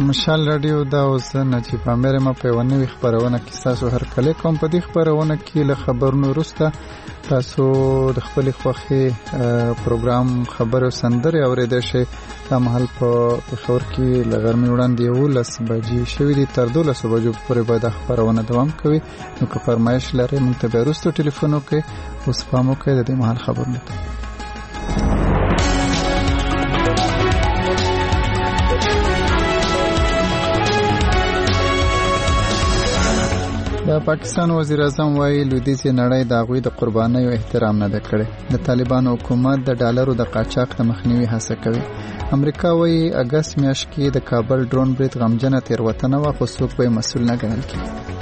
مشال رادیو دا اوس نجیب امیر ما په ونوي خبرونه کې تاسو هر کله کوم په دې خبرونه کې له خبرونو وروسته تاسو د خپل خوخي پروګرام خبرو سندره اوریدل شي د محل په خبر کې لغرمې وړاندې 12 بجې شوې دي تر 12 بجو پورې به د خبرونه دوام کوي نو که فرمایش لرئ موږ ته به وروسته ټلیفون وکړئ اوس پام وکړئ د دې محل خبرونه د پاکستان وزیر اعظم وایي لویدیځ نړۍ د هغوی د قربانیو احترام نه کړي. د طالبانو حکومت د ډالرو د قاچاق د مخنیوي هڅه کوي. امریکا وایي اگست میاشت کې د کابل ډرون برید غمجنه تیروتنه وه خو څوک به مسؤل نه ګڼل کیږي.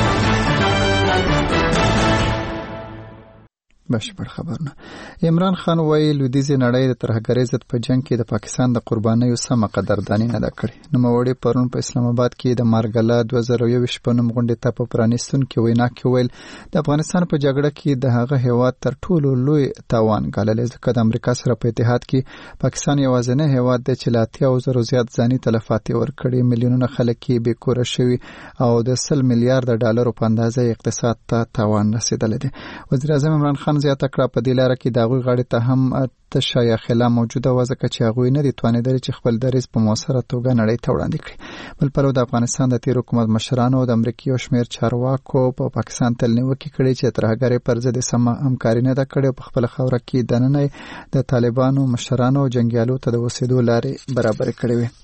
بشپړ خبرونه. عمران خان وایي لویدیځ نړۍ د ترهګرۍ ضد په جنگ کې د پاکستان د قربانیو سمه قدرداني نه ده کړې. نوموړي پرون په اسلام آباد کې د مارګلا 2021 په نوم غونډې ته په پرانیستونکې وینا کې ویل د افغانستان په جګړه کې د هغه هیواد تر ټولو لوی تاوان ګاللی ځکه د امریکا سره په اتحاد کې پاکستان یوازینی هیواد دی چې له 80,000 زیات ځاني تلفات ورکړي، میلیونونه خلک یې بېکوره شوي او د 100 میلیارډ ډالرو په اندازه اقتصاد ته تاوان رسېدلی دی. وزیر اعظم عمران خان زیاته کړه په دې لاره کې د هغوی غاړې ته هم تشه یا خلا موجوده وه ځکه چې هغوی نه دي توانېدلي چې خپل دریځ په مؤثره توګه نړۍ ته وړاندې کړي. بل پلو د افغانستان د تیر حکومت مشرانو او د امریکې یو شمېر چارواکو په پاکستان تل نیوکې کړي چې ترهګرۍ پر ضد سمه همکاري نه ده کړې او په خپله خاوره کې دننه د طالبانو مشرانو او جنګیالو ته د اوسېدو لارې برابرې کړې وې.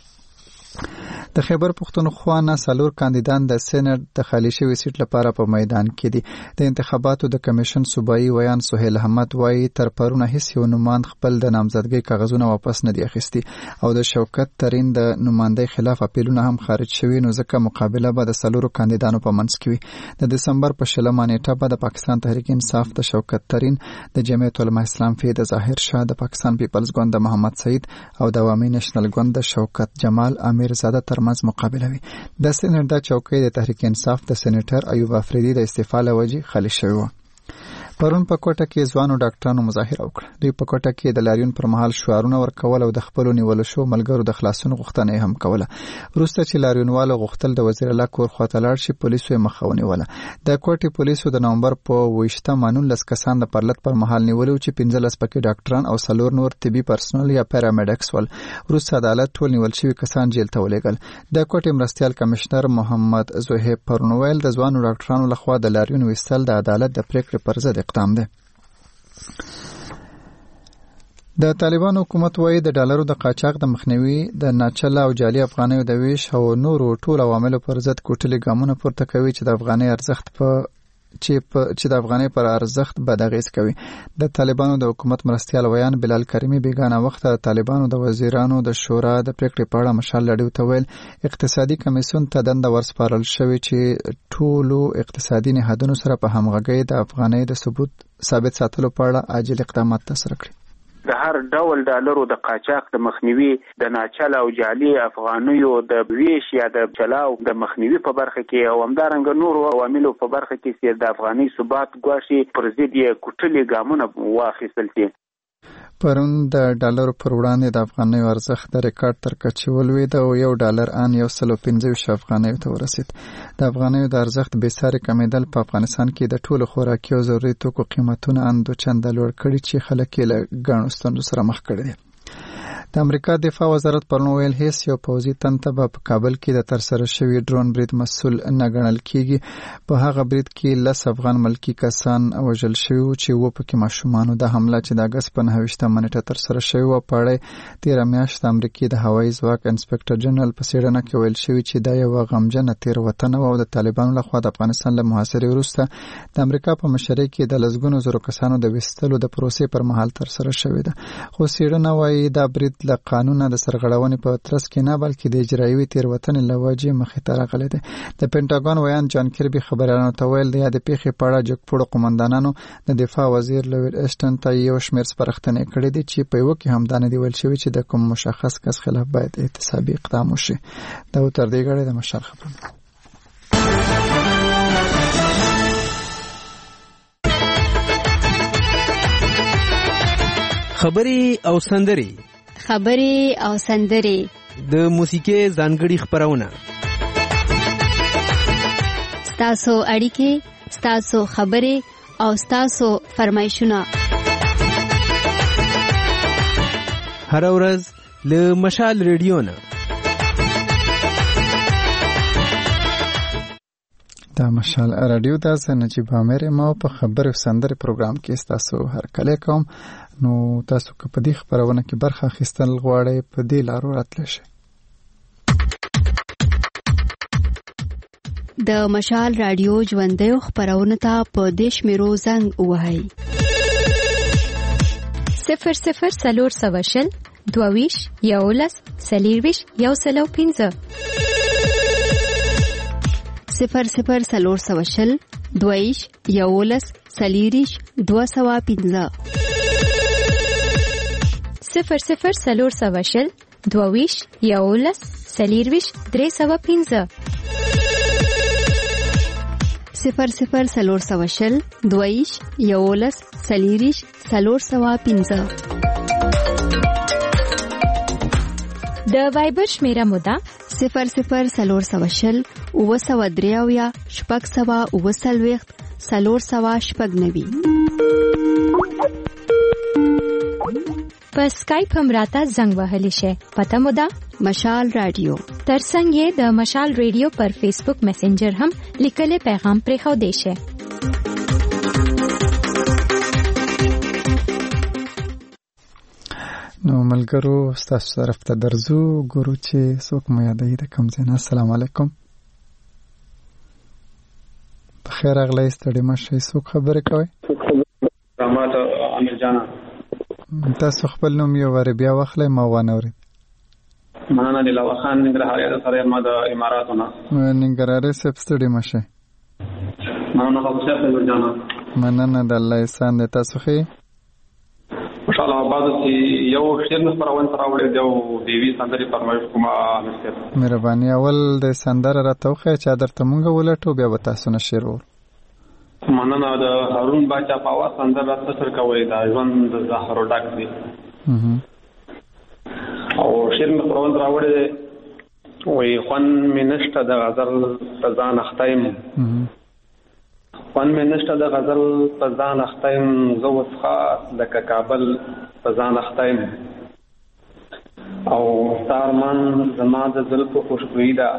د خیبر پښتونخوا نه 4 کاندیدان د سېنات د خالي شوي سیټ لپاره په میدان کې دي. د انتخاباتو د کمیشن صوبایي ویان سهیل احمد وایي تر پرونه هیڅ یو نوماند خپل د نامزدګۍ کاغذونه واپس نه دي اخیستي او د شوکت ترین د نمایندۍ خلاف اپیلونه هم خارج شوي نو ځکه مقابله به د 4 کاندیدانو په منځ کې وي. د دسمبر په 20 نیټه به د پاکستان تحریک انصاف د شوکت ترین، د جمعیت علماء اسلام فی د ظاهر شاه، د پاکستان پیپلز ګوند د محمد سعید او د عوامي نېشنل ګوند د شوکت جمال امیر زاده ترمنځ مقابله وي. د سېنات د چوکۍ د تحریک انصاف د سېنیټر ایوب افریدي د استعفا له وجې خالي شوی و. پرون په کوټه کې ځوانو ډاکټرانو مظاهره وکړه. دوی په کوټه کې د لاریون پر مهال شعارونه ورکول او د خپلو نیول شو ملګرو د خلاصون غوښتنه هم کوله. وروسته چې لاریونوالو غوښتل د وزیر الله کور خواته لاړ شي پولیسو یې مخه ونیوله. د کوټې پولیسو د نومبر په 19 کسان د پرلط پر مهال نیولو چې 15 پکې ډاکټران او 4 نور طبي پرسنل یا پیرامیډکس ول. وروسته عدالت ټول نیول شوي کسان جیل ته ولېږل. د کوټې مرستیال کمشنر محمد زوهیب پرنویل د ځوانو ډاکټرانو لخوا د لاریون ویستل د عدالت د پریکړې پر ضد اقدام دی. د طالبانو حکومت وایي د ډالرو د قاچاق د مخنیوي، د ناچله او جعلي افغانیو د ویش او نورو ټول عواملو پر ضد کوټلي ګامونه پورته کوي چې د افغانۍ ارزښت چې د افغانۍ پر ارزښت بد اغېز کوي. د طالبانو د حکومت مرستیال ویان بلال کریمي بیگانه وخت د طالبانو د وزیرانو د شورا د پریکړې په اړه مشال لړیو ته ویل اقتصادي کمیسیون ته دنده ورسپارل شوې چې ټولو اقتصادي نهادونو سره په همغږۍ د افغانۍ د ثابت ساتلو په اړه عاجل اقدامات ترسره کړي. د هر ډول ډالرو د قاچاق د مخنیوي، د ناچله او جعلي افغانیو د ویش یا د چلاو د مخنیوي په برخه کې او همدارنګه نورو عواملو په برخه کې چې د افغاني ثبات ګواښي پر ضد یې کوټلي ګامونه واخیستل شي. پرون د ډالرو پر وړاندې د افغانیو ارزښت د ریکارډ تر کچې ولوېد او $1 ان 115 افغانیو ته ورسېد. د افغانیو د ارزښت بېساري کمېدل په افغانستان کې د ټولو خوراکي او ضروري توکو قیمتونه ان 2 چنده لوړ کړي چې خلک یې له ګڼو ستونزو سره مخ کړي دي. د امریکا دفاع وزارت پرون ویل هیڅ یو پوځي تن ته به په کابل کې د ترسره شوي ډرون برید مسؤل نه ګڼل کیږي. په هغه برید کې 10 افغان ملکي کسان وژل شوي وو چې 2 پکې ماشومانو. د حمله چې د اګست په 29 نیټه ترسره شوې وه په اړه 13 میاشت د امریکې د هوایي ځواک انسپکټر جنرال په څېړنه کې ویل شوي چې دا یوه غمجنه تېروتنه وه او د طالبانو لخوا د افغانستان له محاصرې وروسته د امریکا په مشرۍ کې د لسګونو زرو کسانو د ویستلو د پروسې پر مهال ترسره شوې ده. خو څېړنه وایي دا برید له قانونه د سرغړونې په ترڅ کې نه بلکې د اجرایوي تېروتنې له وجې مخې ته راغلی دی. د پینټاګون ویان جان کربي خبریالانو ته ویل د یادې پیښې په اړه جګپوړو قومندانانو د دفاع وزیر لوید اسټن ته یو شمېر سپارښتنې کړې دي چې په یوه کې هم دا نه دي ویل شوي چې د کوم مشخص کس خلاف باید احتسابي اقدام وشي. دا تر دې غاړې د مشال خبرونه. خبري او سندري. خبري او سندري. د موسیقي ځانګړي خپرونه، ستاسو اړیکې، ستاسو خبرې او ستاسو فرمایشونه هر ورځ له مشال ریډیو نه. دا مشال رادیو دا نجیب عامر ما په خبرو سندره پروګرام کې تاسو هر کله کوم. نو تاسو که په دې خبرونه کې برخه اخیستل غواړئ په دې لارو راتلی شئ. د مشال رادیو ژوندیو خبرونه ته په دیش میرو زنګ وهاي 00 22 یولس سلیرویش یو سلو 15 00 22 یولس سلیریش 215 00 22 یولس سلیرویش 315 00 22 یولس سلیریش 315. د وایبر شمیره مودا 00 اوسودریاویا شپږ سوا اوسلويخت 390. په سکایپ هم راته زنګ وهلی شي. پته مودا مشال رادیو. ترڅنګ یې د مشال ریډیو پر فیسبوک میسنجر هم لیکلي پیغام پرې خو دی شي. نو ملګرو تاسو طرف ته درځو ګورو چې څوک مو یادوي د کوم ځای نه. السلام علیکم. بخیر اغلی ستړي مه شئ. څوک خبرې کوئ؟ رحمت امیر جانا. تاسو خپل نوم یو وارې بیا واخلئ، ما وانه اورېد. مننه دلاور خان ننګرهاري سره ما د اماراتو نه. ننګرهاري صاحب ستړي مه شئ. مننه خو امیر جانا. مننه د الله احسان دی. تاسو ښه یې؟ ماشاءالله بعد چې یو شعر مې خپرونه راوړې دی او دیوی سندري فرمایش کومه امیر. مهرباني. اول د سندره راته وښیه چې درته مونږ ولټو، بیا به تاسو نه شعر وورو. مننه د هارون باچا په اواز سندره تاسو کوي دا ژوند د زهرو ډک دی. او شعر مې خپرونه راوړې وي خوان مې نشته د غزل په ځان اختایم. خوان مې نشته د غزل په ځان اختایم، زه وسخه د کابل په ځان اختایم. او ستارمان زما د زلفو خوشبویي ده،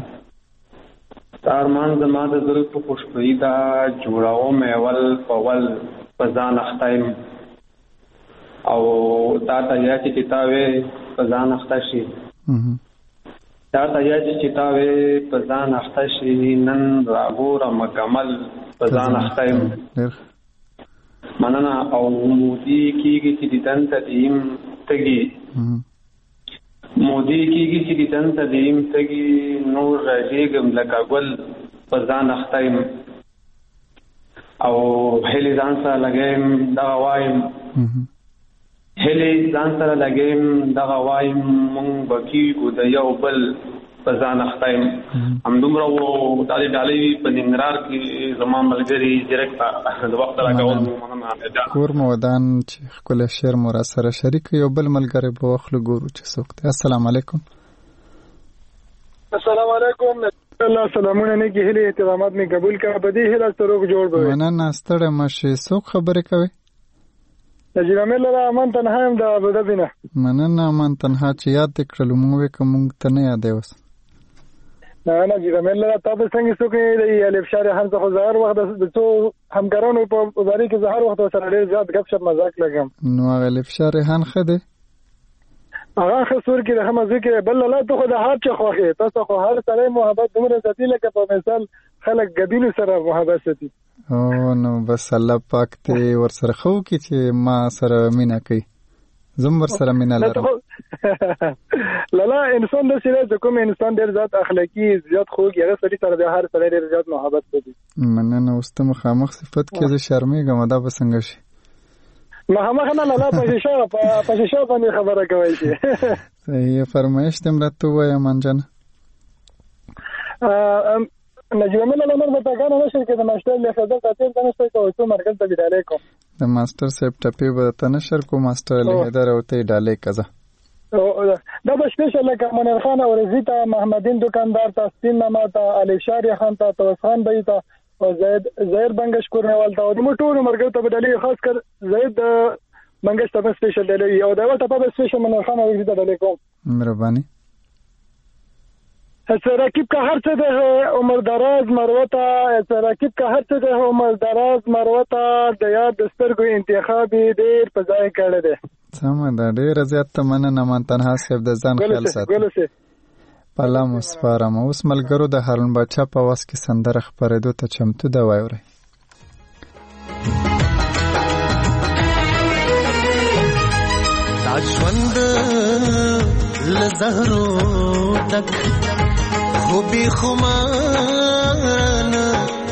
ستارمان زما د زلفو خوشبویي ده، جوړوم ول په ول په ځان اختایم. او تا ته یا چې کتابې په ځان اخته شي، تا ته یا چې کتابې په ځان اخته شي، نن راګورم مکمل په ځان اختایم. مننه. او مودي کېږي چې دیدن ته دیم تږي، مودي کېږي چې دیدن ته دیم تږي، نور راځېږم لکه ګل په ځان اختایم. او هلې ځان سره لګیم دغه وایم، هلې ځان سره لګیم دغه وایم، مونږ به کېږو د یو بل په ځان اختایم. همدومره و دا د ډالۍ په ننګرهار کې زما ملګري ډیرکټ د وخت راکول. کور مو ودان چې ښکلی شعر مو را سره شریک یو بل ملګری به واخلو ګورو چې څوک دی. السلام علیکم. السلام علیکم. الله سلامونه نیکی هیلې احترامات مې قبول کړه. په دې هیله ستروک جوړ به مننه. ستړی مه شئ. څوک خبرې کوي؟ نجیب عامر له امان تنها یم د ابوظبي نه. مننه امان تنها چې یاد دې کړلو، موږ وې که موږ ته نه یادې اوس. نجیب عامر له تا به څنګه څوک د الف شارحان څخه ظاهر وخت د څو همکارانو په باره کې ظاهر وخت سره ډېر زیات غپ شپ مزاق لګم. نو هغه الف شارحان ښه دی؟ هغه ښه سور کې د ښه مزه کې بل لا ته خو د هر چا خوښې. تاسو خو هر سړی محبت دومره ساتي لکه په مثال خلک ګبینو سره محبت ساتي. او نو بس الله پاک دې ورسره خو کې چې ما سره مینه کوي، زم ورسره مینه لرم. لالا انسان د سره چې کوم انسان ډېر زیات اخلاقی زیات خوږ هغه سړي سره د هر سړي ډېر زیات محبت کوي. مننه. اوس ته مخامخ صفت کې زه شرمېږم دا به څنګه شي؟ مخامخ نه لالا په شیشه باندې خبره کوي شي. صحیح. فرمایش دې مرته وایي امان جان. نجیب عامر له نور په کانو نشي کې د ماستر له خزر تاثیر د نشي کوي څو مرکز ته ډالې کوم. د ماستر سیب ټپی به ته نشر کو ماستر له هدر او ته ډالې کزه. دا به سپیشل لکه منیر خان او رضی ته، محمدین دکاندار ته، سپین ماما ته، علی شاری خان ته، توس خان بی ته او زهیر بنگش کورنوال ته او د موټورو مرګ ته بدلې خاص کر زید بنگش ته سپیشل دلې او دا ته په سپیشل منیر خان او رضی ته دلې کوم. مهرباني. رقیب کا هر څه ده عمر دراز مروته، رقیب کا هر څه ده عمر دراز مروته، د یاد دسترګو انتخاب ډیر په ځای کړی دی. سمه ده، ډیره زیاته مننه. من تنها صاحب د ځان خیال ساتي. پلا مسپارم. اوس ملګرو د هارون باچا په واس کې سندره خپرېدو ته چمتو ده، واورئ. دا ژوند له زهرو ډک خوبي خمان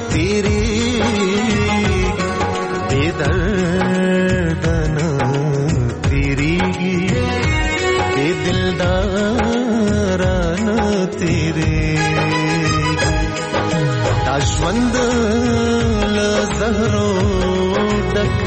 تیریږي، بې درده نه تیریږي، بې دلدارانه تیریږي. دا ژوند له زهرو ډک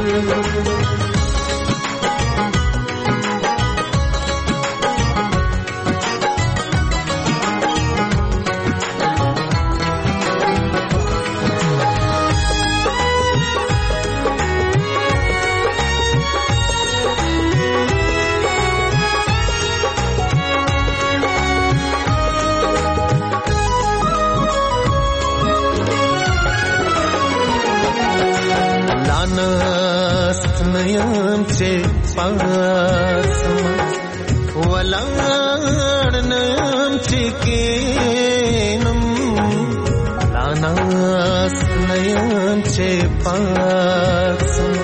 نیم چه پاسم ولاړ نیم چه کینم، لاناست نیم چه پاسم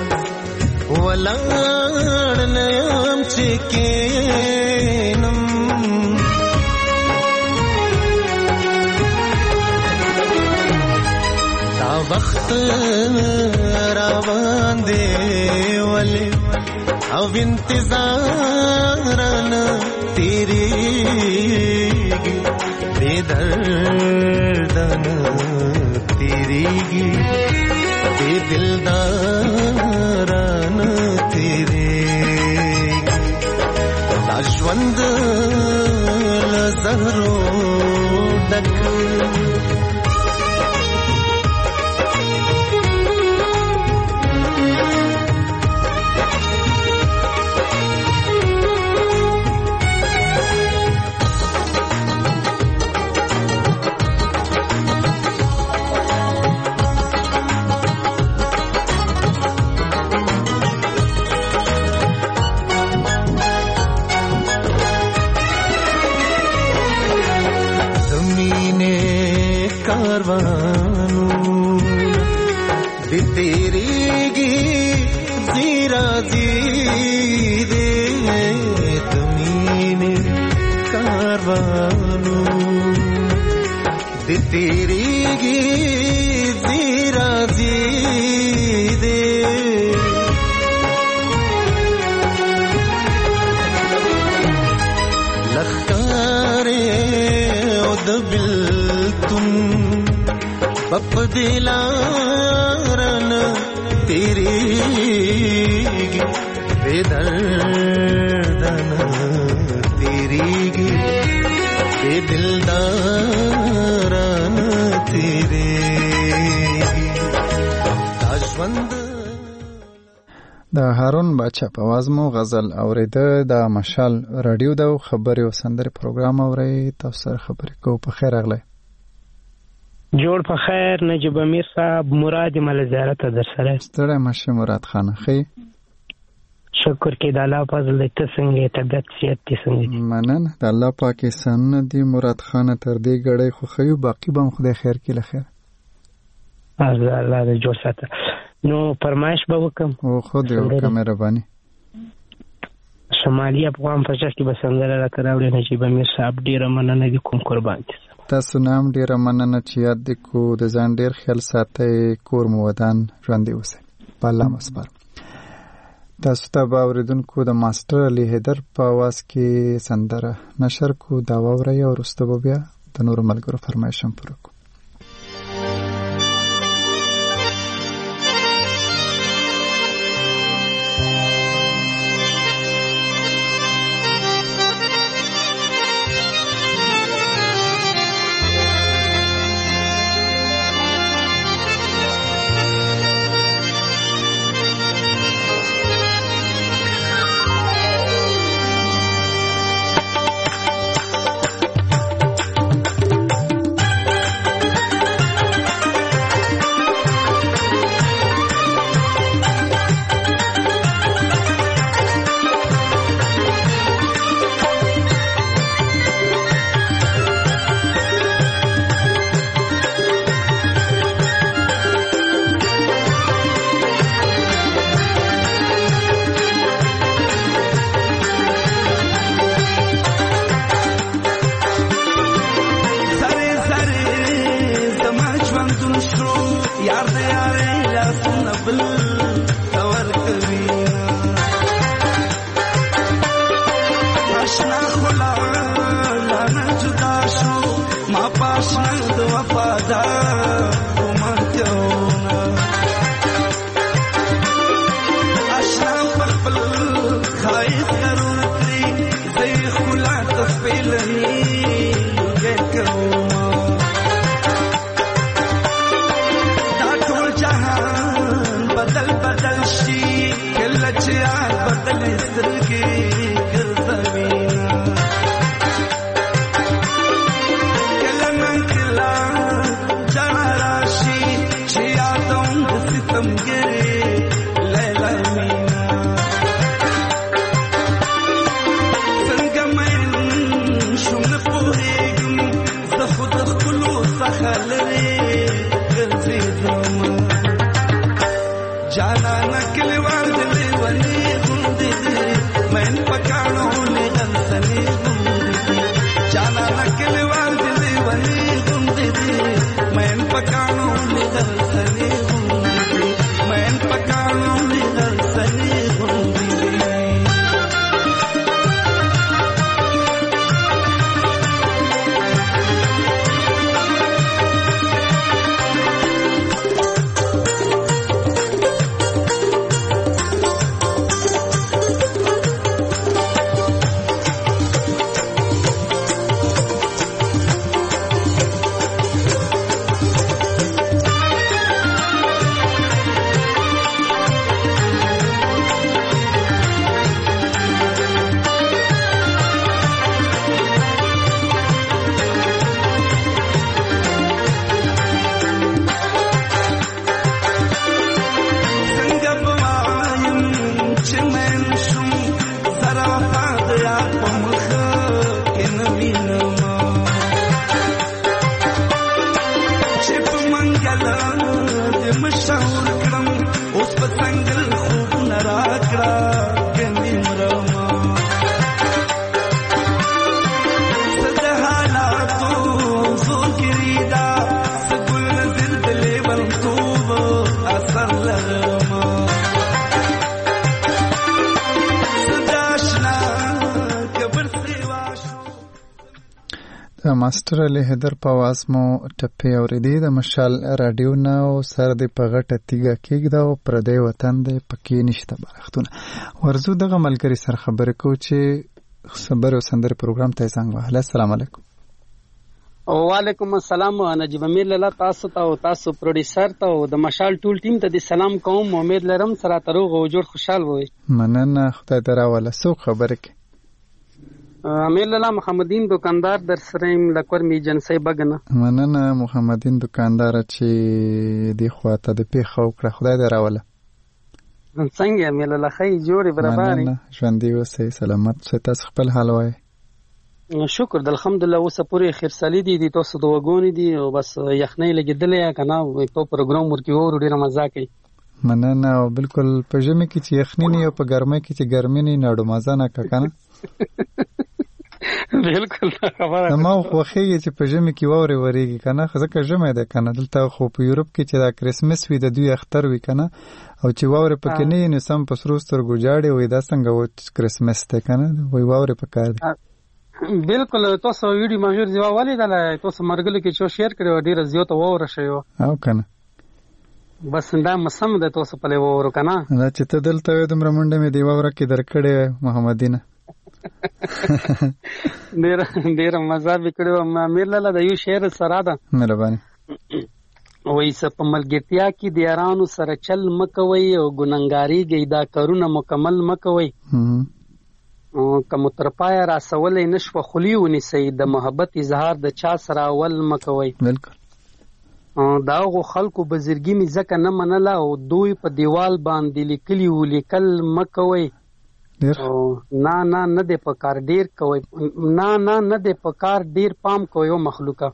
ولاړ نیم چه کینم. دا وخت روان دی ولی او انتظارنا تیریږي، بے دردنا تیریږي، بے دلدارنا تیریږي. دا ژوند له زهرو ډک تیریږي زیرا زی دے. لخکارے او د بلتون بپ دلارن تیریږي، بے دردن تیریږي، بے دلداران تیریږي. دا ژوند د هارون باچا په आवाज مو غزل اوریده. د مشال رادیو د خبري او سندري پروګرام اوري. تاسو سره خبرې کوو. په خیر اغلی جوړ په خیر. نجیب امیر صاحب مراد مل زیارت در سره ستړی مشه. مراد خان خي شکر کې د الله فضل دې څنګه طبيعت صحت دې څنګه؟ مننه د الله پاک احسان دې. مراد خان تر دې غړې خو خيو باقي به خدای خیر کې لخیر. الله دې جوړ ساته. نو فرمایش به وکم او خو دې وکم مهرباني. شمالي افغان پرچا کې بسنګره را کراوړې نجیب امیر صاحب ډیره مننه دي کوم قربان دي. تاسو نام ډیره مننه چې یاد دې کو. د ځان ډیر خیال ساتي. کور مو ودان ژوندې اوسئ. په الله مسپار. تاسو ته به اوریدونکو د ماستر علي حیدر په आवाज کې سندره نشر کو. دا واورئ او وروسته به بیا د نورو ملګرو فرمایش هم پوره کړو. شو یار دې یارې لاسونه بل تور کوي آشنا خلا لانا جدا شو ما پاشنا د وفادار ومنتهونه آشنا خپل خایس ضرور کړی زې خلا تسپلني ګټوما دا ټول جهان بدل بدل شي کله چې یاد بدل سترګې ماستر علي حیدر په आवाज مو ټپې اورېدې د مشال رادیو نه او سر دې په غټه تیږه کېږده او پردی وطن دې پکې نشته برختونه ورزو دغه ملګري سره خبرې کوو چې صبر او سندرې پروګرام ته څنګه وهله السلام علیکم وعلیکم السلام نجیب امیر لاله تاسو ته او تاسو پروډوسر ته او د مشال ټول ټیم ته د سلام کوم امید لرم سره تروغ او جوړ خوشحال وي مننه خدای دراواله سو خبرې کې امیر لاله محمدین دکاندار در سریم لکور می جنسي بغنه مننه محمدین دکاندار چې دی خواته د پیښو کړه خدای دراواله څنګه امیر لاله خی جوړي برابر مننه ژوندۍ اوسئ سلامت اوسئ تاسو خپل حال وایي شکر الحمدلله اوس پوره خیر سالي دي تاسو د وګونی دي او بس یخنۍ لګیدلې کنه په پروګرام ورکی اور ډیره مزه کوي مننه او بالکل په ژمي کې چې یخنۍ نه او په ګرمۍ کې چې ګرمۍ نه ناړو مزه نه کنه بالکل خبره ما خو خېږي چې په ژمي کې ووري وریږي کنه ځکه ژمي ده کنه دلته خو په یورپ کې چې دا کریسمس وي د دوی اختر وي کنه او چې ووري پکې نه نو سم په سرو سترګو جاړي وي دا څنګه و کریسمس ته کنه وي ووري پکار دي بالکل تاسو ویډیو ماجور ځوا ولیدل تاسو مرګل کې چې شیر کړو ډیر زیات وور شي او کنه بس دا مسم ده تاسو په لور کنه دا چې ته دلته د مرمنډه می دی وره کې درکړې محمدینه ډیر مزه وکړو امیر لاله د یو شعر سره ده مهرباني وای په ملګرتیا کې د یارانو سره چل مکوي او ګننګاری گیدا کارونه مکمل مکوي کوم تر پای را سوالې نشو خلیونی سي د محبت اظهار د چا سره اول مکوي بالکل داغو خلکو بزرګي می ځکه نه منله او دوی په دیوال باندې لیکلي ولیکل مکوي نه د پکار ډیر کوي نه د پکار ډیر پام کوي او مخلوقه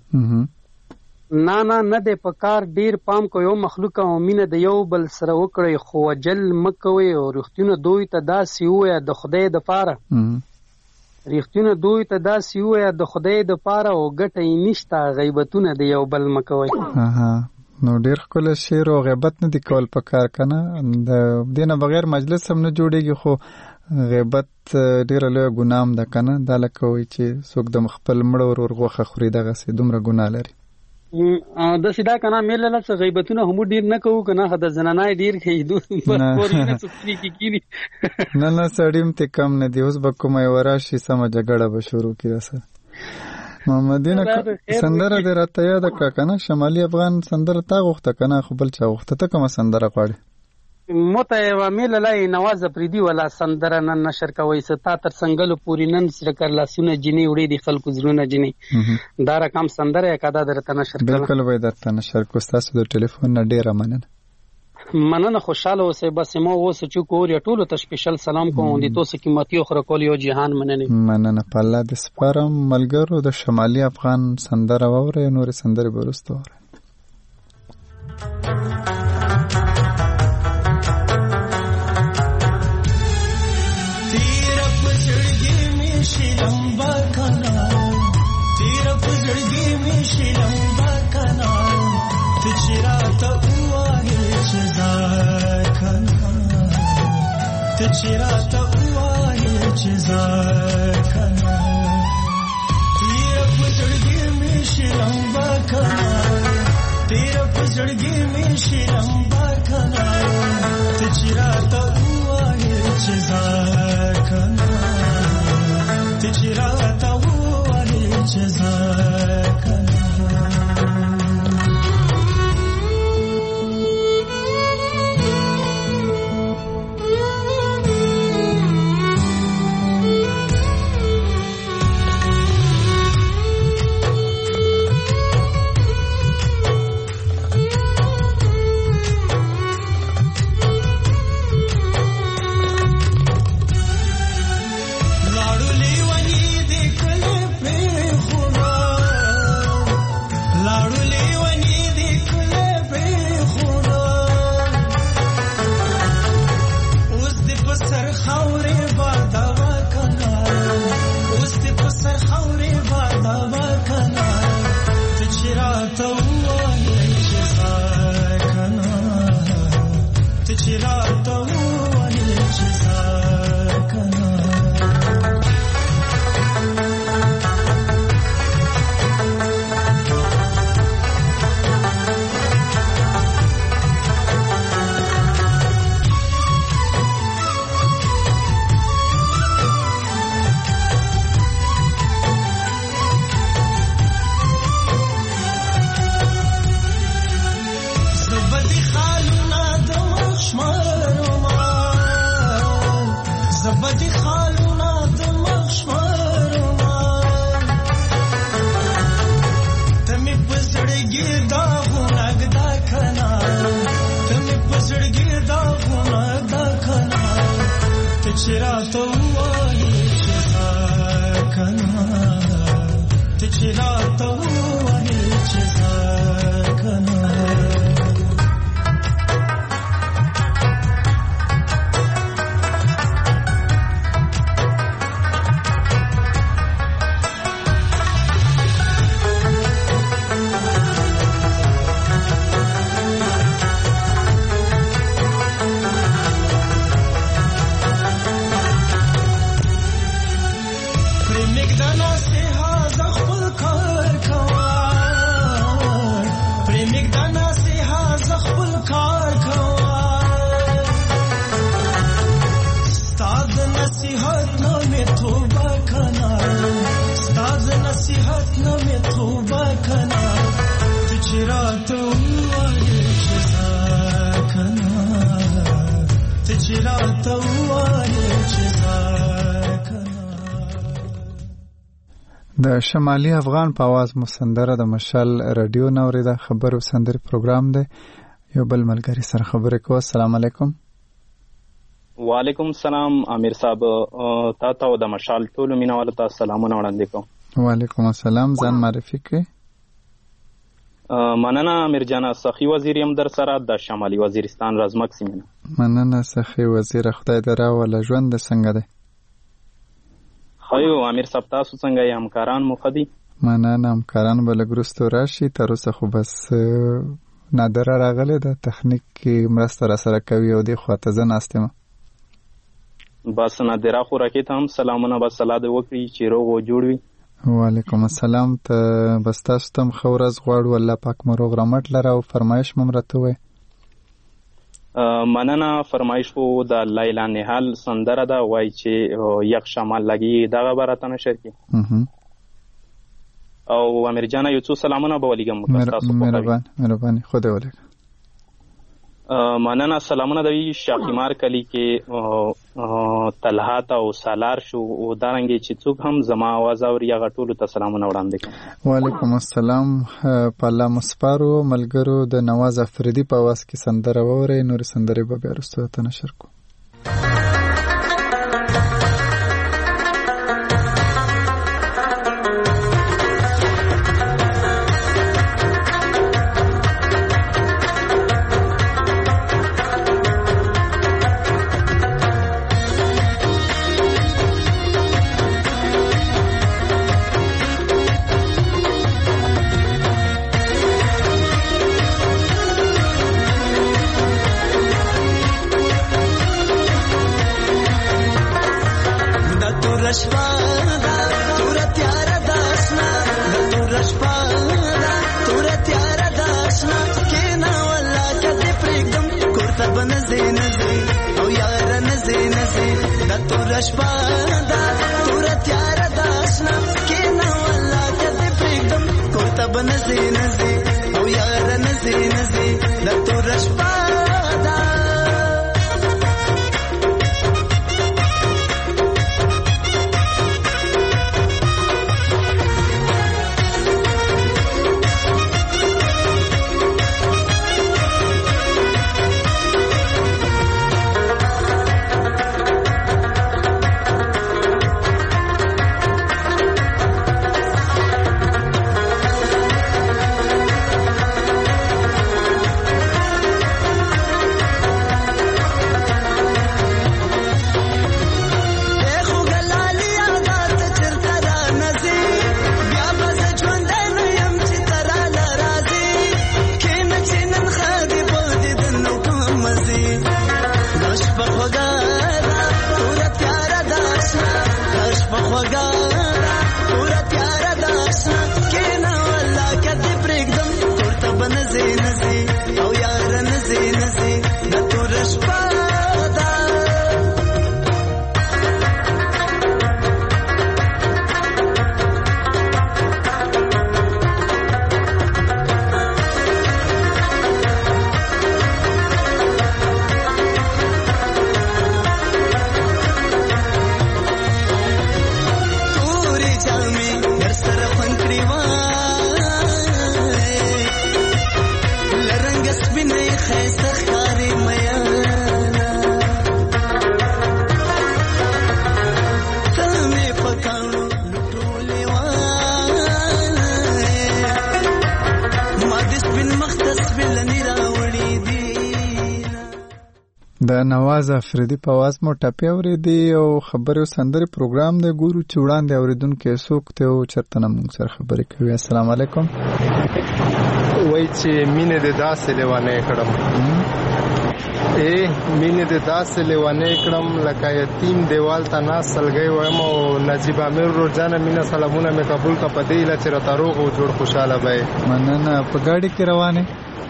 نه د پکار ډیر پام کوي او مخلوقه او مینه د یو بل سره وکړي خو جل مکوي او رښتونه دوی ته داسې وي د خدای د پاره رښتونه دوی ته داسې وي د خدای د پاره او ګټه یې نشته غیبتونه د یو بل مکوي نو ډیر ښکلی شعر او غیبت نه دی کول پکار کنه. د دې نه بغیر مجلس هم نه جوړیږي، خو غیبت ډیره لویه ګناه هم ده کنه. دا لکه وایي چې څوک د خپل مړه ورور غوښه خوري، دغسې دومره ګناه لري. داسې دا کنه میله له څه غیبتونه هم ډیر نه کوو کنه، د زنانای ډیر کوي نه سړی هم ته کم نه دی. اوس به کومه یوه راشي سمه جګړه به شروع کړي سره. محمدینه سندره دې راته یاده کړه کنه، شمالي افغان سندره تا غوښته کنه، خو بل چا غوښته. ته کومه سندره غواړې؟ موته یوه میله لای نواز افریدي والا سندره نن نشر کوي. ستا تر څنګلو پورې نن سره کر لاسونه جنې وړې دي خلکو زړونه جنې. دا رقم سندره یې کدا درته نشر کړم. بالکل به درته نشر کو. ستاسو د ټلیفون نه ډیره مننه. خوشاله اوسئ. بس ما اوس چې کور یا ټولو ته سپیشل سلام کوم. دي تاسو قیمتي خو کول یو جهان مننه په الله د سپارم. ملګرو د شمالي افغان سندره وره، نور سندره برسته وره. چراته وایې چې ځکنا تیر پزړګي مې شلمبا کنا، تیر پزړګي مې شلمبا کنا، ته چراته وایې چې ځکنا، ته چراته وایې چې ځکنا. د شمالي افغان په आवाज مو سندره د مشال رادیو نوري د خبرو سندري پروګرام دی. یو بل ملګری سره خبرې کوو. السلام علیکم. وعلیکم السلام امیر صاحب، تاسو د مشال ټول مینوالو ته سلامونه وړاندې کوم. وعلیکم السلام. ځان معرفي کړئ. مننه امیر جان. سخی وزیر یم در سره د شمالي وزیرستان رزمک سیمه. مننه سخی وزیر، خدای دې راوله. ژوند څنګه دی؟ خیو امیر صاحب، تاسو څنګه یې؟ همکاران مو ښه دي؟ مننه، همکاران به لږ وروسته راشي. تر اوسه خو بس نادر راغله د تخنیک کې مرسته را سره کوي او د خواته زه ناستم. بس نادر خو راکې ته هم سلامونه بس صلاح دې وکړي چې روغ او جوړ وي. وعلیکم السلام. ته بس تاسو تم خورز غواړو الله پاک مو روغ رحمت لره او فرمایش مم راته وای. مننه. فرمایش خو د لیلا نهال سندره ده وای چې یک شمال لګي دغه برته نشر کی او امیر جان یو څو سلامونه به ولګم تاسو. مهرباني خدای ولګ. مننه. سلامونه د شاقیمار کلی کې طلحات او سالار شو او دارنګي چې څوک هم زما आवाज اوري هغه ټول ته سلامونه وړاندې کوم. وعلیکم السلام. په الله مسپارو ملګرو د نواز افریدي په आवाज کې سندره ووري نور سندره به بیا رسو ته نشر کو. د نواز افریدي په आवाज مو ټاپي اورېدي او خبرو سندري پروګرام دی ګورو چې وړاندې اوریدونکو څوک ته او چرته موږ سره خبرې کوي. السلام علیکم. وای چې مینه د داسې لیوانه کړم مینه د داسې لیوانه کړم لکه یتیم دیوال ته ناس سلګي وایم او نجیب امیر روزانه مینه سلامونه مې قبول کا پدې لا چې راتروغ او جوړ خوشاله وای. مننه. په ګاډي کې روانه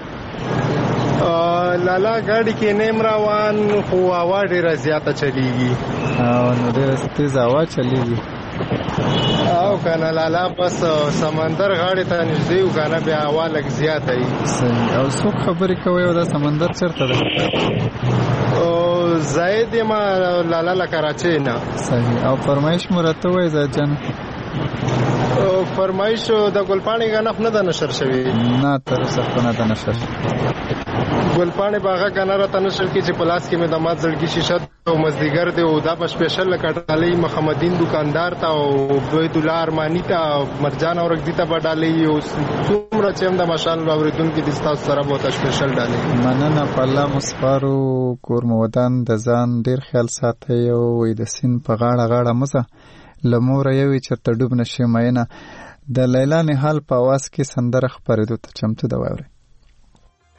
لالا ګاډي کې نیم روان خو هوا ډیره زیاته چلیږي او نو ډیره تیز هوا چلیږي او کنه لالا بس سمندر غاړې ته نږدې و کنه بیا هوا لږ زیاته وي. صحیح. او څوک خبرې کوي او دا سمندر چیرته ده؟ او زاید ما لالا له کراچۍ نه. صحیح. او فرمایش مو راته وایي زاید جان؟ فرمایش د ګلپاڼې غنف نه ده نشر شوی. نه تر اوسه نه ده نشر ګلپاڼې باغه غنه راته نشر کی چې پلاس کې مې د مات زړګي شیشه او مزدیګر دی او دا په سپیشل کټالي محمدین دکاندار ته او عبید الله ارمانی ته مرجان اورګ دي ته بدالي او څومره چې هم د ماشاءالله اوریدونکو د تاسو سره بہت سپیشل ډالي. مننه. په الله مسپارو کور مودان د ځان ډیر خیال ساتي او د سین په غاړه غاړه مزه لمور یوي چرته ډوب نشي مینه. د لیلا نهال په आवाज کې سندره خبرېدو ته چمتو دا وایي.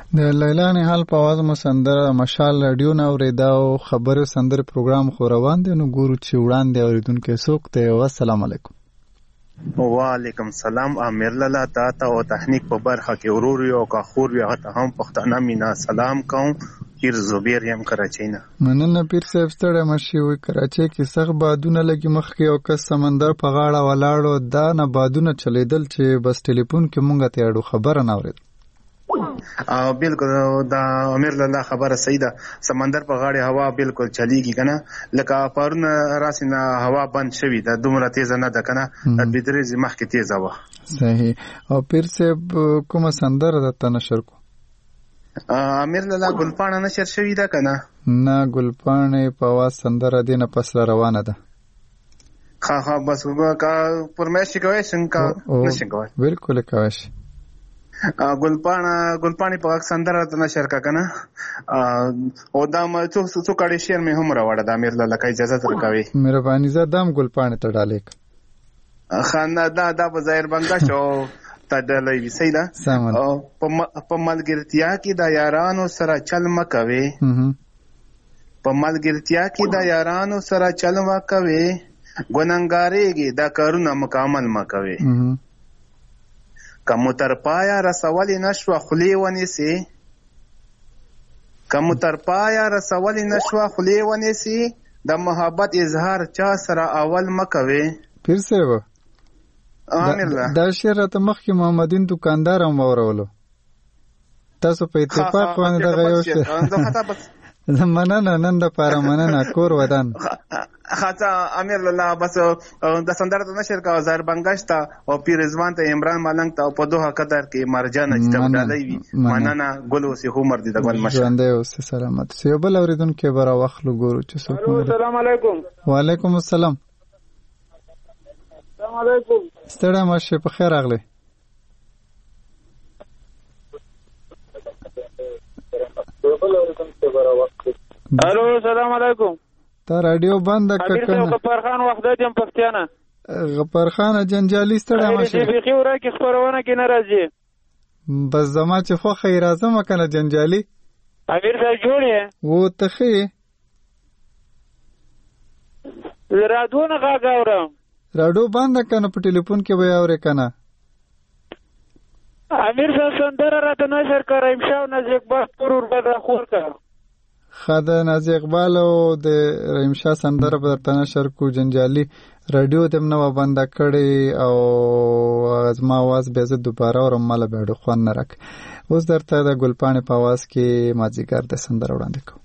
د لیلا نهال په आवाज مو سندره مشال رادیو نه اوریدا او خبرو سندره پروګرام خو روان دی. نو ګورو چې وړاندې اوریدونکو څوک ته. والسلام علیکم. وعلیکم السلام. امیر لالا تا او تخنیک په برخه کې ورور یو کا خور یو ته هم پښتانه مینا سلام کوم. پیر زبیر یم کراچۍ نه. مننه پیر صاحب ستړی مشي وي. کراچۍ کې سخت بادونه لګي مخکې او کس سمندر په غاړه ولاړو دا نه بادونه چلیدل چې بس ټلیفون کې مونږ ته اړو خبره نه اورید. بالکل دا امیر لالا خبره صحیح ده. سمندر په غاړه هوا بالکل چلیږي کنه لکه پرون راسنه هوا بند شوی ده دومره تیز نه ده کنه د بدرې مخ کې تیز هوا. صحیح. او پیر صاحب کومه سندره ده ته نشر کو؟ امیر لالا ګلپاڼه نشر شوی ده کنه؟ نه ګلپاڼه په आवाज سندره دینه پس روانه ده. ها بس کا پرمیش کوي څنګه نشي کوي. بالکل کوي. ګلپاڼه په سندره ته نشر کا کنه او دا ما څو کړي شعر مې هم راوړه. د امیر لالا کا اجازه درکوي. مهرباني زدم ګلپاڼه ته ډالېک خانه دا په ظاهر بنګا شو ته ډالې وی سیدا. په ملګرتیا کې د یارانو سره چل مکوي. په ملګرتیا کې د یارانو سره چل مکوي. ګوننګاریږي دا کارونه مکمل مکوي. کمو تر پایا رسولی نشوه خلی ونیسی. کمو تر پایا رسولی نشوه خلی ونیسی. د محبت اظهار چا سره اول مکوي. پیر صاحب دا شعر راته مخکې محمدین دکاندار هم واورولو. تاسو په اتفاق باندې دغه یو شعر مننه نن د پاره مننه کور ودان. خاطا امیر لالا بس د سندره ته نشر کا ظاهر بنگشت او پیر رضوان ته عمران ملنګ ته په دوه قدر کې مرجان چې ډالۍ وي مننه ګل اوسې عمر دي د ګل مشه ژوندې اوسې سلامت. سی بل اوریدونکو برا واخلو ګورو چې څوک. السلام علیکم. وعلیکم السلام. السلام علیکم. ستړی مشه په خیر راغلی. الو السلام علیکم. تا رادیو بند کړه. غفار خان وحدت یم پښتانه. غفار خان جنجالي ستړی مشه. بيخي ورا کې خبرونه کې ناراضي. بس زما چې خو خیر اعظم کنه جنجالي. امیر صاحب جوړه و تخي رادیو نه غاګاورم. رادیو بند کنه په ټلیفون کې وای اورې کنه. امیر صاحب سندره راته نشر کړم شاو نزدیک با پرور بدر خور کا. خدای نازی اقبال او د رحیم شاه سندره په درته نشر کو. جنجالي رادیو تم نو بند کړي او از ما आवाज به زه دوباره اورم مال به ډو خوان نه راک. اوس درته د ګلپاڼه په आवाज کې مازیګر د سندره وړاندې کوم.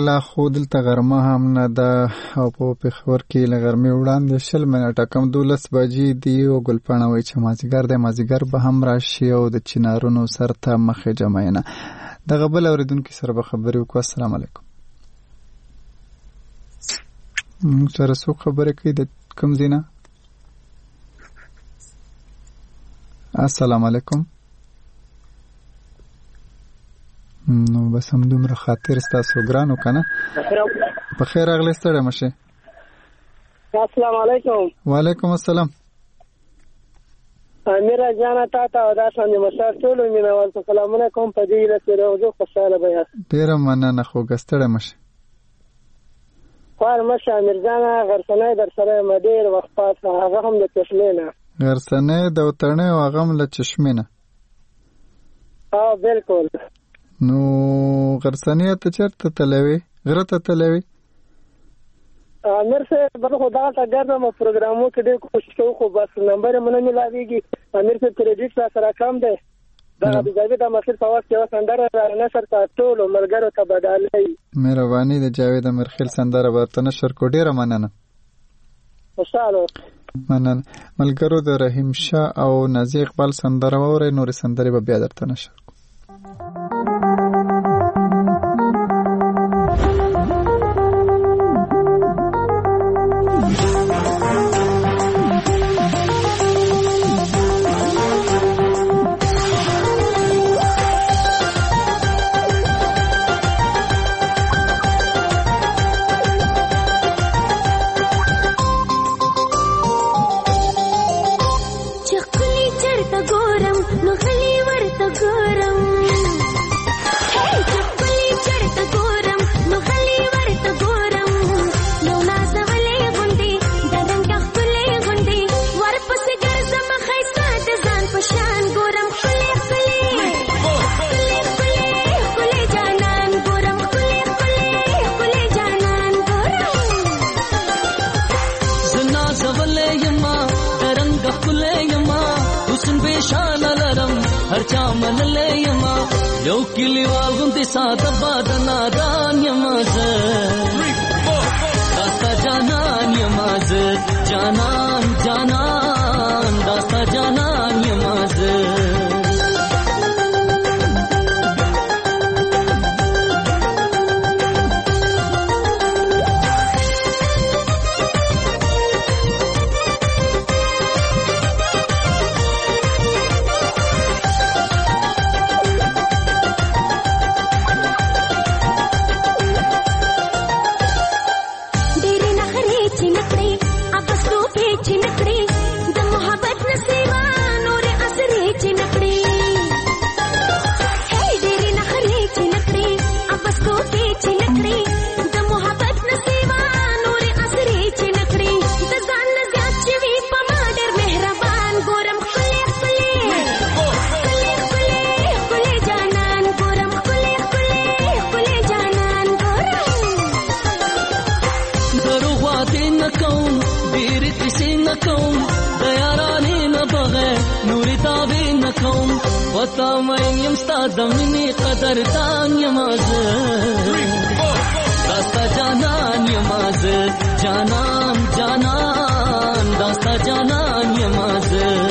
لا خو دلته غرمه هم نه ده او په پېښور کې له غرمې وړاندې 20 منټه کم 12 بجې دي او ګلپاڼه وایي چې مازدیګر به هم راشي او د چنارونو سر ته مخې جمعینه. دغه بل اورېدونکي سره به خبرې وکړو. السلام علیکم. موږ سره څوک خبرې کوي د کوم ځای نه؟ السلام علیکم. نو بس هم دومره خاطر ستاسو ګرانو که نه؟ په خیر راغلی ستړی مه شئ. السلام علیکم. وعلیکم السلام. میرا جانا تا ته او دا څنګه مسار ټولو مینوال ته سلامونه کوم. په دې لکه روزو خوشاله به یاست. ډېره مننه خوږه ستړی مه شئ. خوار مه شه میرجانه غرڅنی در سره یم ډېر وخت پاته هغه هم د چشمې نه. غرڅنی د وطنۍ او هغه هم له چشمې نه. بالکل. نو غرڅنی ته چېرته تللی وې؟ غره ته تللی وې؟ امیر صاحب بل خو دغلته ګرځم پروګرامو کې ډېر کوشش کوو خو بس نمبر یې مونه میلاوېږي. امیر صاحب کریډیټ را سره کم دی. دغه د جاوید امیرخېل په وخت کې یوه سندره نشر کړه ټولو ملګرو ته به ډالۍ. مهرباني د جاوید امیرخېل سندره به ورته نشر کړو. ډېره مننه. خوشحاله مننه. ملګرو د رحیم شاه او نازي اقبال سندره واورئ، نورې سندرې به بیا درته نشر کړو. یو کلیوال غوندې ساده باده نادان یما زه داستا جانان یما زه جانان جانان داستا جانان یما زه وتا مې يم ستاد مني قدر دان یماز داستا جانان یماز جانان جانان داستا جانان یماز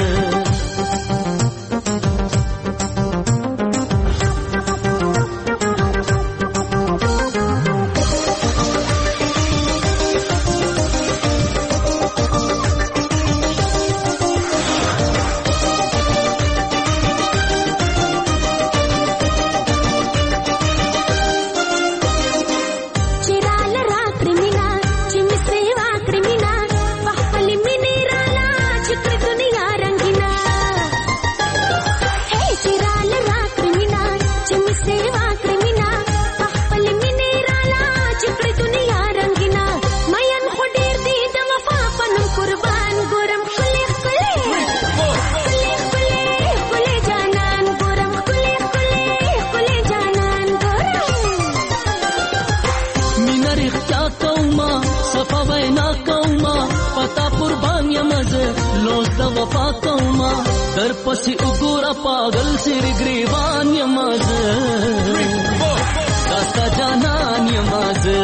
در پسی اگورا پاگل سر گریوان یماز داستا جانان یماز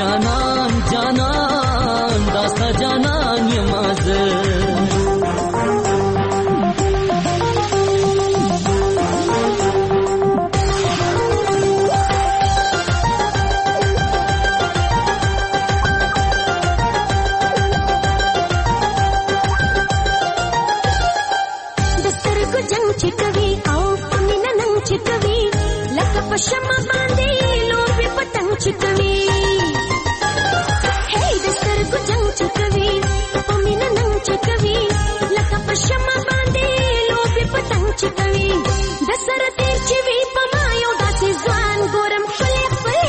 جانان جانان داستا جانان یمازه پشما باندې لور په پتنګ چکوي هي د سترګو جنگ چکوي په مینا ننګ چکوي لکه پشما باندې لور په پتنګ چکوي د سر تیر چې وی په ما یو داسې ځوان ګورم خپلې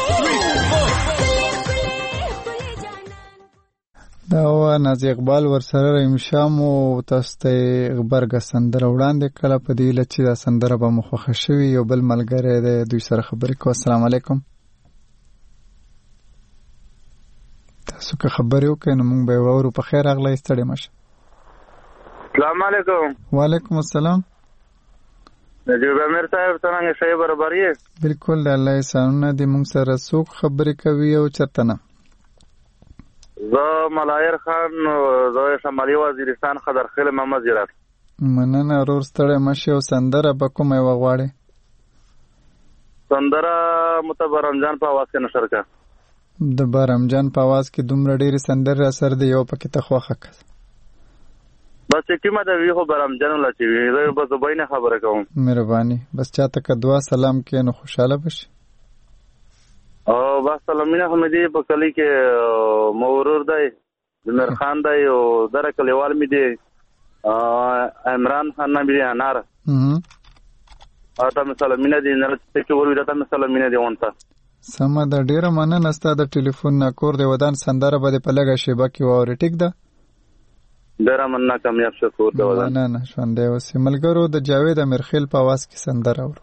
دا و نازي اقبال ورسره امشام او تاسو ته غبرګ سندره وړاندې کړه په دې لچې دا سندره به مخه شوی یو بل ملګری دی دوی سره خبرې کوو. السلام علیکم. تاسو که خبرې وکړئ نو موږ به وورو. په خیر راغلی ستړي مشه. السلام علیکم. وعلیکم السلام. نجیب امیر صاحب څنګه شی برابر یې؟ بالکل د الله احسانونه دي. موږ سره څوک خبرې کوي او چرته نه؟ زه ملایر خان زه شمالي وزیرستان خضرخیل محمد زیرات. مننه ورور ستړی مشه. او سندره به کومه وغواړې؟ سندره متبرمجان په आवाज کې نشر کا. د برمجان په आवाज کې دومره ډېری سندره اثر دی یو پکې ته خوخه کړ. بس کیما د وی خو برمجان لا چی وی زه بس بینه خبره کوم. مهرباني. بس چاته که دعا سلام کې نو خوشاله بشي. او بس سلامونه حمدی په کلی کې مورور دی زمیر خان دی او در کلیوال می دی عمران خان نبی دی انار اته سلامونه دی نه چې ور ودا ته سلامونه دی وانته سم د ډیره مننه ستاسو د ټلیفون نا کور دی ودان سندره به په لګه شیبه کې واره ټیک ده. ډیره مننه کامیاب شو کور دی ودان. نه نه شوندې اوسې ملګرو د جاوید امرخیل په आवाज کې سندره ورو.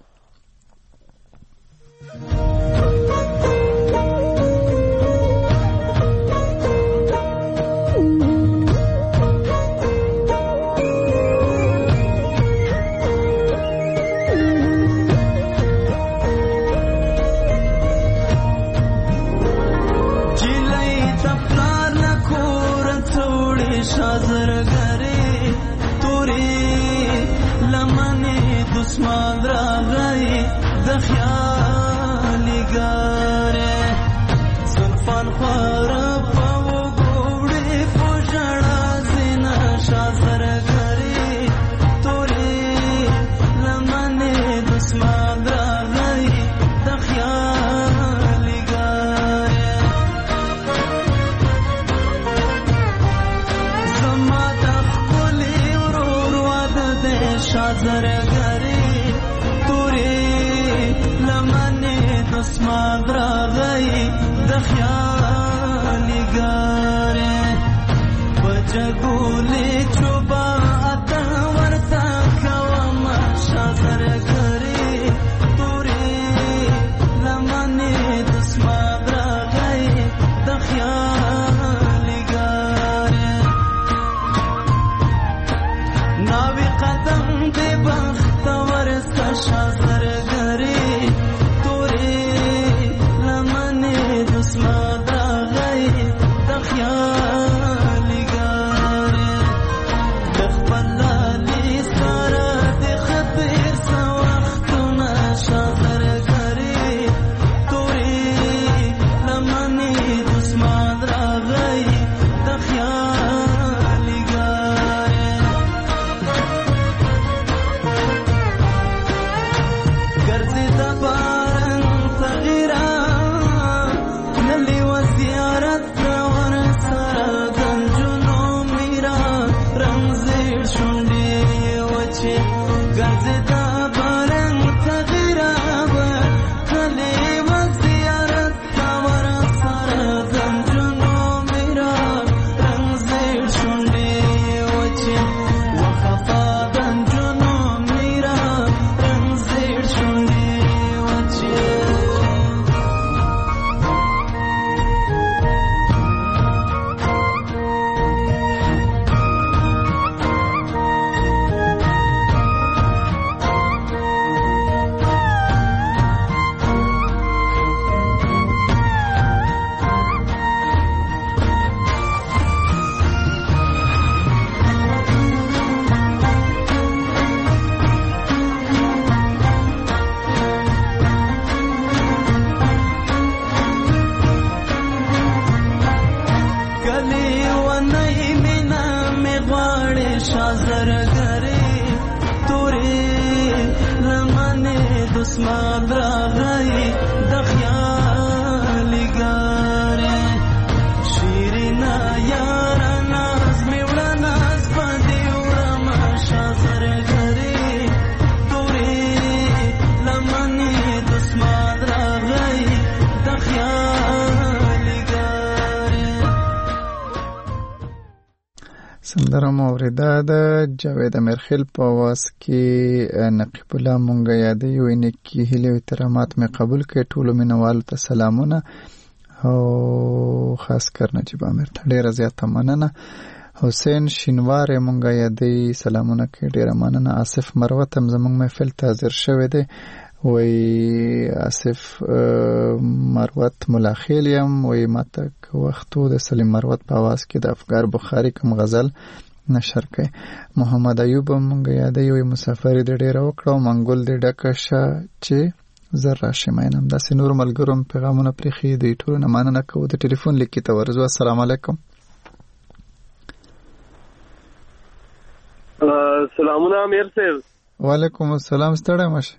شازر گره توری لمنی دسمان را غی دخیالی گره زلفان خوارا پاو گوڑی پوشڑا زینا شازر گره توری لمنی دسمان را غی دخیالی گره شازر گری توری لمنی دسمان را غی دخیالی گری بجگولی چوبا اتن ورسا کوام شازر گری توری لمنی دسمان را غی دخیالی گری ناوی قدم دی بختور شازر گری توری لمنی دسمان را غی دخیالی گری دخبلالی سارا دی خطیر سوختنا شازر گری توری لمنی دسمان را غی دخیالی گری گرزی دبارن صغیرہ نلی و زیارت ور سر گنجنو میرا رمزیر شنڈی وچی گرزی دبارن صغیرہ نلی و زیارت ور سر گنجنو میرا رمزیر شنڈی وچی وخفا گنجنو میرا رمزیر شنڈی وچی شازر غری تورې لمنې دسمال راغی د خیال ګارې شیرینا یار ناز میوړه ناز باندې ورم شازر غری تورې لمنې دسمال راغی د خیال ګارې. سندره مو اوریده ده جاوید امیرخیل په آواز کې نقیب الله مونږ یادوي وایي نیکي هیلې او احترامات مې قبول کړئ ټولو مینوالو ته سلامونه او خاص کر نجیب امیر ته ډېره زیاته مننه. حسین شینوار مونږ یادوي سلامونه کوي ډېره مننه. آصف مروت هم زموږ محفل ته حاضر شوی دی وایي آصف مروت ملاخیل یم وایي ماته که وختو د سلیم مروت په آواز کې د افګار بخاري کوم غزل نشر کوي. محمد ایوب هم مونږ یادوي وایي مسافري دې ډېره وکړه او منګل دې ډکه شه چې زر راشي مینم. داسې نور ملګرو هم پیغامونه پرېښي دوی ټولو نه مننه کوو. د ټلیفون لیکې ته ورځو. السلام علیکم. سلامونه امیر صاحب. وعلیکم السلام. ستړی مشه.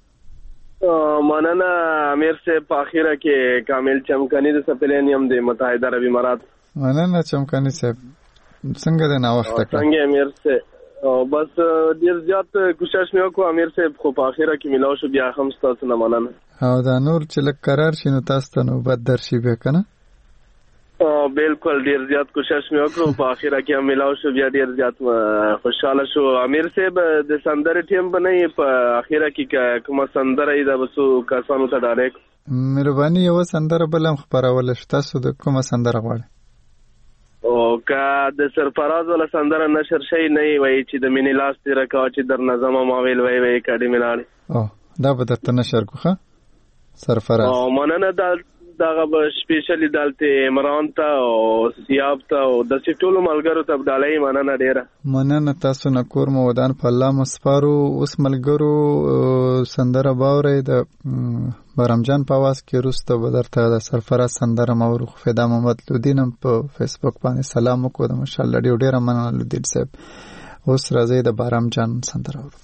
مننه امیر صاحب. په اخیره کې کامل چمکانی د سپلینیم د متحده عرب امارات. مننه چمکانی صاحب. څنګه د ناوخته کړه؟ څنګه امیر صاحب؟ بس ډیر زیات کوشش مې وکړ امیر صاحب خو په اخیره کې ملاو شو. بیا هم تاسو نه مننه. او دا نور چې لږ قرار شي نو تاسو ته نوبت درشي بیا که نه؟ بالکل ډیر زیات کوشش مې وکړو په اخیره کې هم ملاو شو. بیا ډیر زیات خوشاله شو. امیر صاحب د سندرې ټیم به نه په اخیره کې کومه سندره یې د بسو کسانو ته ډایرکټ مهرباني یو سندره بل هم خبرول شي. تاسو د کومه سندره غواړئ؟ او که د سرفراز ولا سندره نشر شي نه وي چې د مینې لاس تیر کا چې در نظم ما ویل وي کډی ملاړي. او دا به درته نشر کوخه سرفراز. او مننه داغه به سپیشلی دالته عمران ته او سیاب ته او د ټولو ملګرو ته بدالای مننه ډیره. مننه تاسو نه کور مو ودان په الله مسپارو. اوس ملګرو سندره باورې د بارام جان په आवाज کې روسته بدرته د سرفراز سندره مورخ فدا محمد لودین هم په فیسبوک باندې سلام وکړو. ماشاءالله ډیره مننه لودین صاحب. اوس راځي د بارام جان سندره ورو.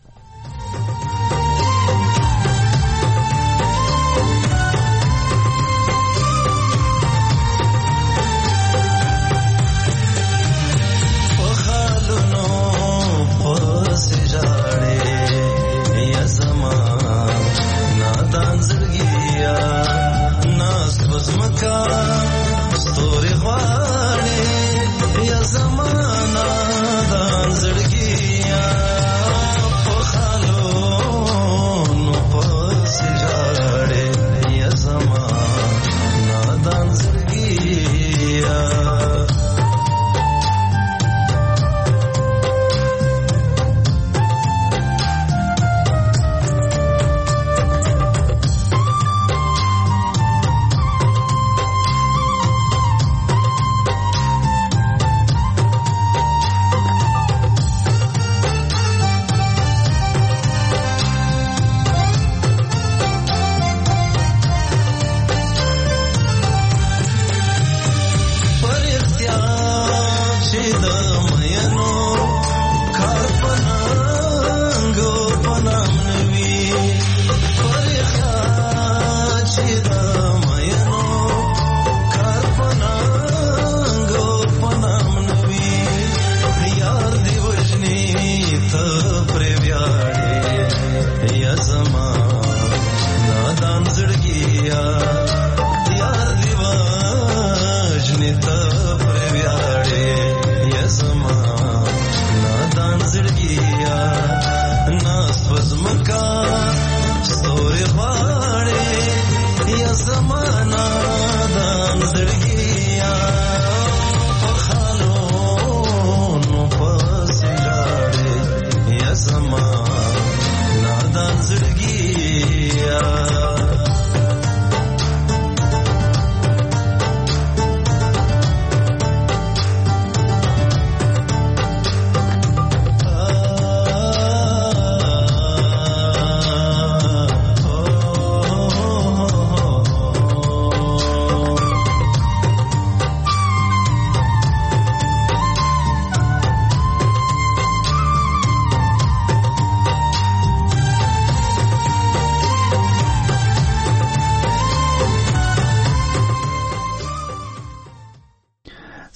ستوري غواړي یا زمانہ د زړګیا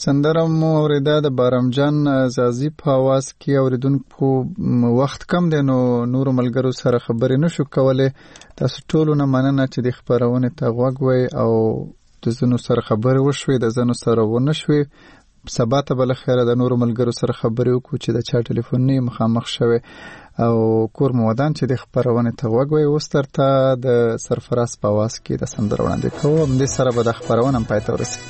سندره مو اوریدا د بارمجان زازي په आवाज کې اوریدونکو وخت کم دی نو نور ملګرو سره خبرې نشو کولای. تاسو ټولو نه مننه چې د خبرونه ته غوږ وای او د زنو سره خبرې وشوي، د زنو سره ونه شوي. سبا ته بل خیره د نور ملګرو سره خبرې وکړو چې د چا ټلیفون نه مخامخ شوي او کور مودان چې د خبرونه ته غوږ وای. اوس ترته د سرفراز په आवाज کې د سندره وړاندې کوم. د سره به د خبرونه پای ته ورسي.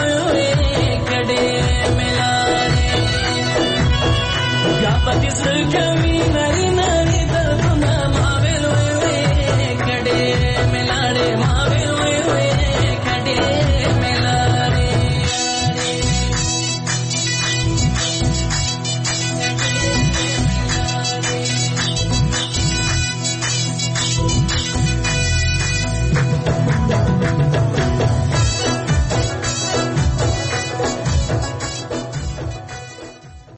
But this